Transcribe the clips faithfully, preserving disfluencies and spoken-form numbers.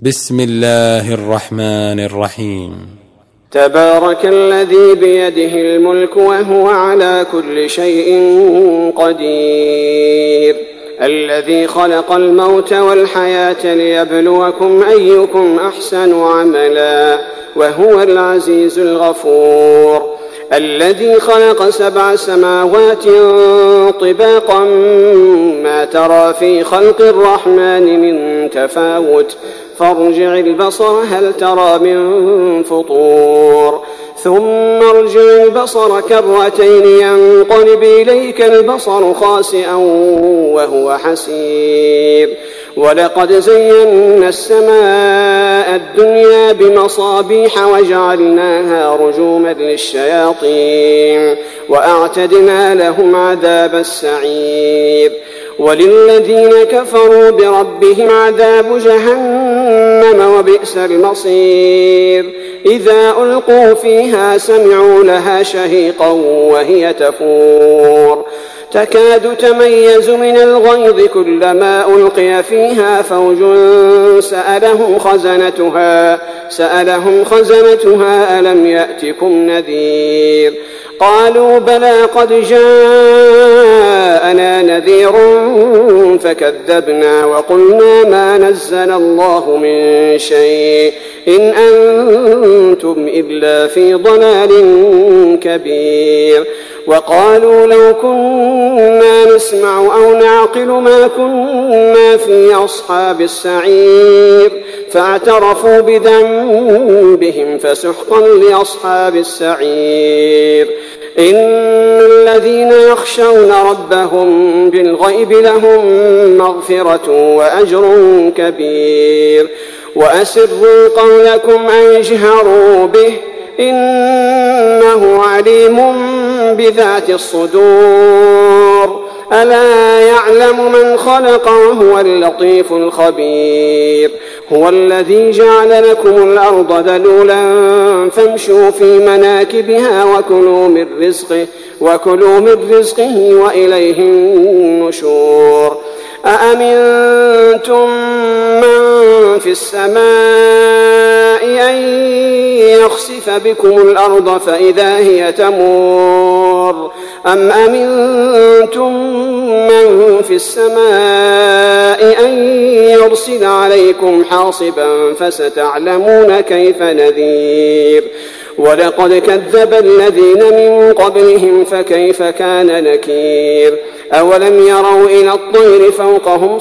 بسم الله الرحمن الرحيم. تبارك الذي بيده الملك وهو على كل شيء قدير، الذي خلق الموت والحياة ليبلوكم أيكم أحسن عملا وهو العزيز الغفور، الذي خلق سبع سماوات طباقا ما ترى في خلق الرحمن من تفاوت فارجع البصر هل ترى من فطور ثم ارجع البصر كرتين ينقلب إليك البصر خاسئا وهو حسير. ولقد زينا السماء الدنيا بمصابيح وجعلناها رجوما للشياطين وأعتدنا لهم عذاب السعير. وللذين كفروا بربهم عذاب جهنم وبئس المصير. إذا ألقوا فيها سمعوا لها شهيقا وهي تفور تكاد تميز من الغيظ كلما ألقي فيها فوج سألهم خزنتها سألهم خزنتها ألم يأتكم نذير قالوا بلى قد جاءنا نذير فكذبنا وقلنا ما نزل الله من شيء إن أنتم إلا في ضلال كبير. وقالوا لو كنا نسمع أو نعقل ما كنا في أصحاب السعير فاعترفوا بذنبهم فسحقا لأصحاب السعير. إن الذين يخشون ربهم بالغيب لهم مغفرة وأجر كبير. وأسروا قولكم أو اجهروا به إنه عليم بذات الصدور. ألا يعلم من خلق وهو اللطيف الخبير. هو الذي جعل لكم الأرض ذلولا فامشوا في مناكبها وكلوا من رزقه وكلوا من رزقه وإليه النشور. أأمنتم من في السماء أن يخسف بكم الأرض فإذا هي تمور أم أمنتم من في السماء أن يرسل عليكم حاصبا فستعلمون كيف نذير. ولقد كذب الذين من قبلهم فكيف كان نكير. أولم يروا إلى الطير فوقهم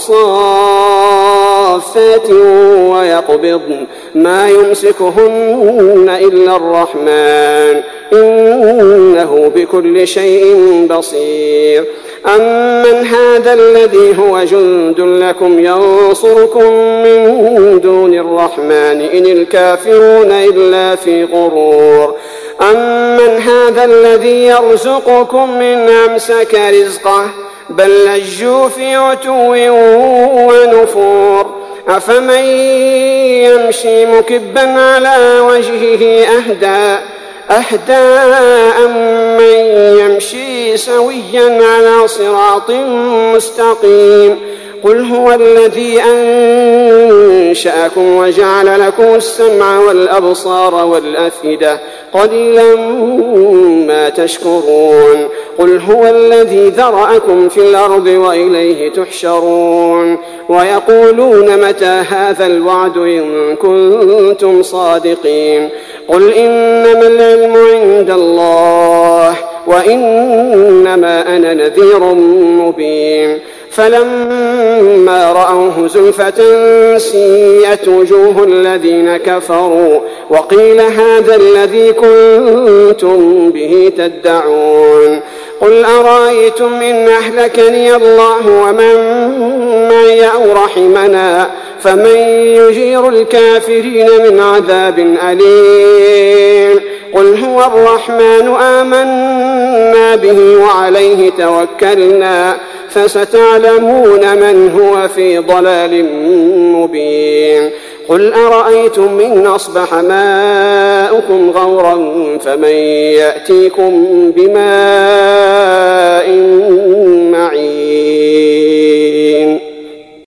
صافات ويقبضن ما يمسكهن إلا الرحمن إنه بكل شيء بصير. أمن هذا الذي هو جند لكم ينصركم من دون الرحمن إن الكافرون إلا في غرور. أمن هذا الذي يرزقكم من أمسك رزقه بل لجوا في عتو ونفور. أفمن يمشي مكبا على وجهه أهدى أهدى أمن يمشي سويا على صراط مستقيم. قل هو الذي أنشأكم وجعل لكم السمع والأبصار والأفئدة قليلا ما تشكرون. قل هو الذي ذرأكم في الأرض وإليه تحشرون. ويقولون متى هذا الوعد إن كنتم صادقين. قل إنما العلم عند الله وإنما أنا نذير مبين. فلما رأوه زلفة سيئت وجوه الذين كفروا وقيل هذا الذي كنتم به تدعون. قل أرأيتم إن أهلكني الله ومن معي أو رحمنا فمن يجير الكافرين من عذاب أليم. قل هو الرحمن آمنا به وعليه توكلنا فستعلمون من هو في ضلال مبين. قل أرأيتم إن أصبح ماؤكم غورا فمن يأتيكم بماء معين.